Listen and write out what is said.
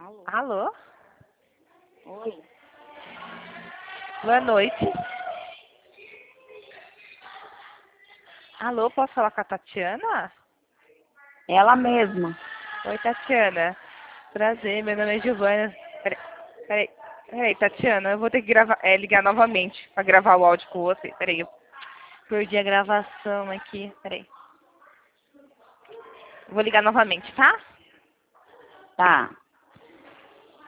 Alô? Alô? Oi. Boa noite. Alô, posso falar com a Tatiana? Ela mesma. Oi, Tatiana. Prazer, meu nome é Giovana. Peraí, Tatiana, eu vou ter que ligar novamente para gravar o áudio com você. Peraí, eu perdi a gravação aqui. Peraí. Vou ligar novamente, tá? Tá.